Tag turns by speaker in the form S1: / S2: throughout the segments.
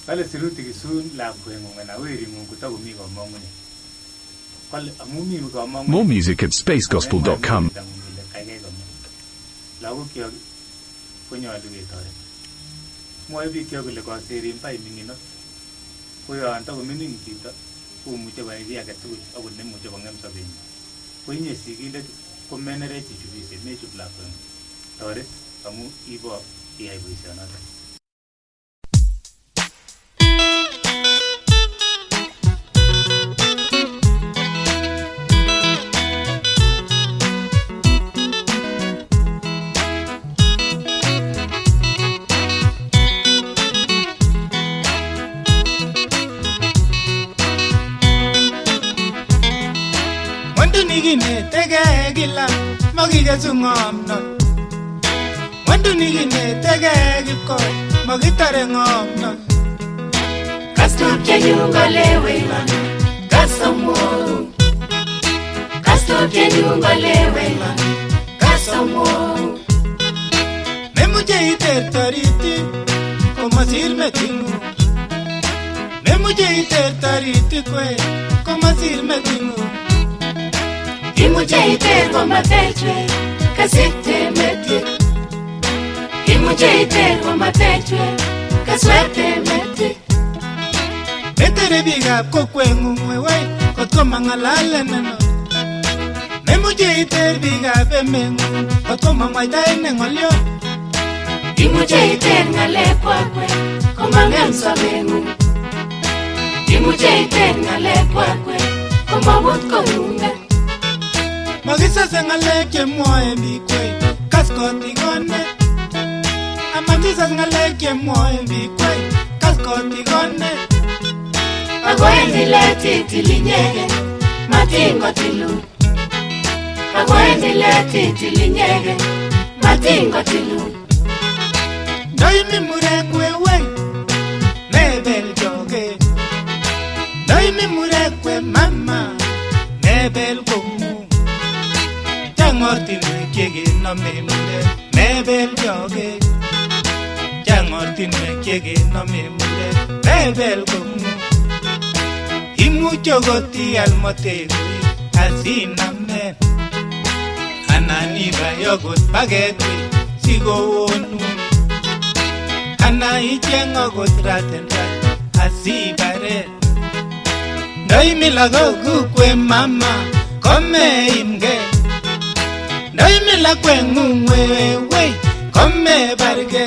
S1: Kale sirutik isun lakweng'ung anan wering'ung kotakomi kamang'unet. Kale amumi kamang'unet.
S2: More music at spacegospel.com.
S1: Lagokyok konyolu ketoret. Mwoe bikyok kole koserin bai ming'inot. Ko yon takomining chito komuche koyai kiy age tugul akot nemuche kong'em sobenyin. Ko inye sigindet komenerechi chubisiet mechub lakweng'ung. Toret amu ibo iyai boisionoto.
S3: Tege gila magige sungomno Wandu nigine tege giko magitare ngomno
S4: Kastup kenyunga lewe mana kasomo Kastup kenyunga lewe mana kasomo
S3: Memuje iter tariti komasir metingu Memuje iter tariti kwe komasir metingu
S4: Imuje iter kwa matechwe kasite meti Imuje iter kwa matechwe kaswete meti
S3: Betere biga kokwengu mwewe kotko mangalale neno Memuje iter biga bemengu kotko mangwaita nengolyo
S4: Imuje iter ngale kwakwe komangem sabengu Imuje iter ngale kwakwe komabut konunga
S3: Magisa sengale ke moe bikwe kaskoti gone Amagisa sengale ke moe bikwe kaskoti gone
S4: Agwendi leti tilinyege matingo tilu Agwendi leti tilinyege matingo tilu
S3: Dai mi murekwe we nebel joge Dai mi murekwe mama nebel gomu Jangortin mekege no memule nebel joge Jangortin mekege no memule nebel gomu Imucho goti almotegui asina men Anani bayogot bagetui sigo onu Ana ichengo got raten rat asibare Doi milago kukwe mama kome imge Doi milakwe ngumwe kome barge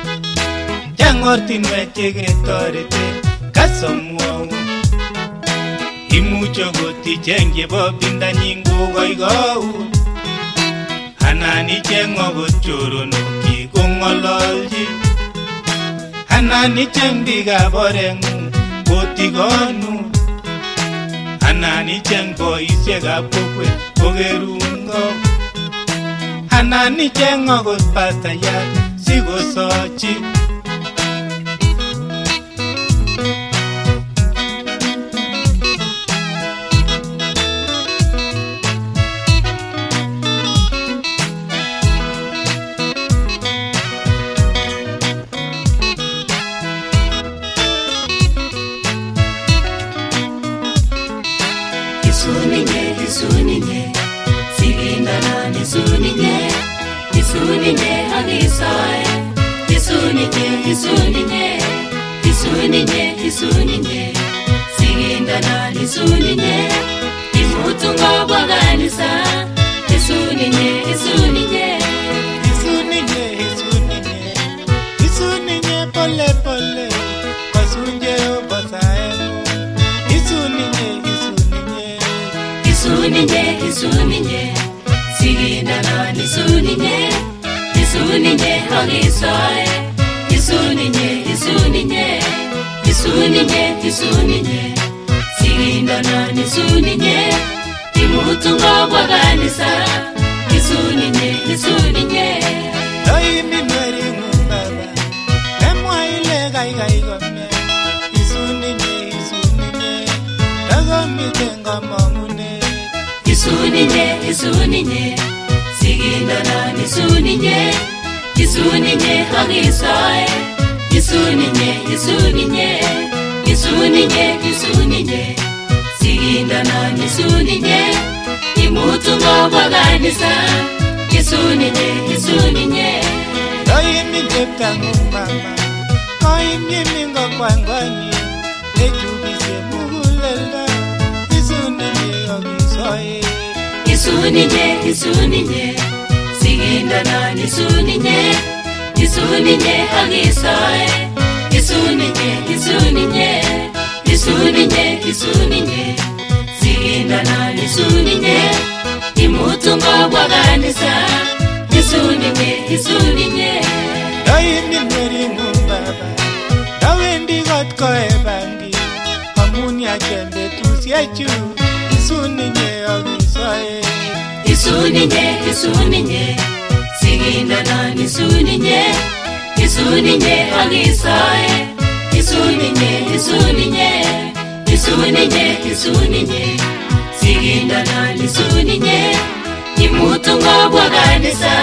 S3: Jangortin mechege torete kasomuo Imucho goti chenge bobinda nyingu goigou Anani chengo gochorono ki kongololji Anani chembiga borengu goti gonu Anani chengo isega pokwe kogerungo Anani chengo got pataya sigo sochi
S4: Isuninye, sigindana nisuninye Isuninye agisae Isuninye sigindana nisuninye Imutunga bwaganisa Isuninye
S3: pole pole Kwasunje obasaemu
S4: Isuninye sigindana nisuninye agisae Isuninye sigindana nisuninye Imutunga bwaganisa Isuninye
S3: Doi minweri ngumbaba Emwa ile gai gome Isuninye Dago mitenga mangune
S4: Isuninye sigindana nisuninye agisae Isuninye Isuninye, sigindanan isuninye, imutu ngobwa kanisa. Isuninye.
S3: Doimi cheptang'ung mama, koimyemi ngokwangonyi, nechubisye muguleldo, isuninye akisoe.
S4: Isuninye, sigindanan isuninye akisoe. Isuninye, sigindanan isuninye, imutu ngobwa kanisa. Isuninye.
S3: Doimi nering'ung baba, dawendi kot koe bangi, amun yachen betusyechu, isuninye akisoe.
S4: Isuninye, sigindanan isuninye akisoe. Isuninye, sigindanan isuninye, imutu ngobwa kanisa.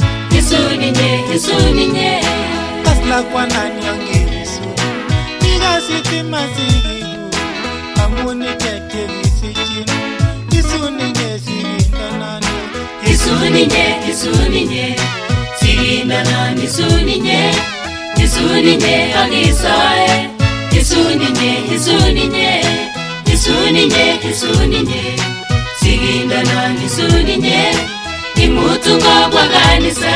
S4: Isuninye.
S3: Kaslakwanan yangerisu, ikasiti masigigu, amun ikekyegisichin, isuninye sigindanan.
S4: Isuninye, sigindanan isuninye akisoe. Isuninye, sigindanan isuninye, imutu ngobwa kanisa.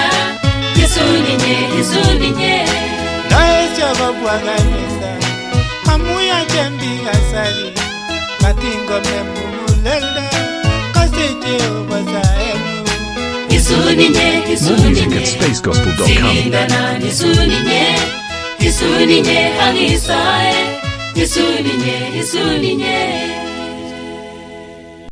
S4: Isuninye.
S3: Daesyo kobwa kanisa, amu yachen biik kasari, katingome muguleldo, kose Jehova saeng'ung.
S4: Isuninye,
S2: More music at spacegospel.com.
S4: sigindanan isuninye akisoe. Isuninye.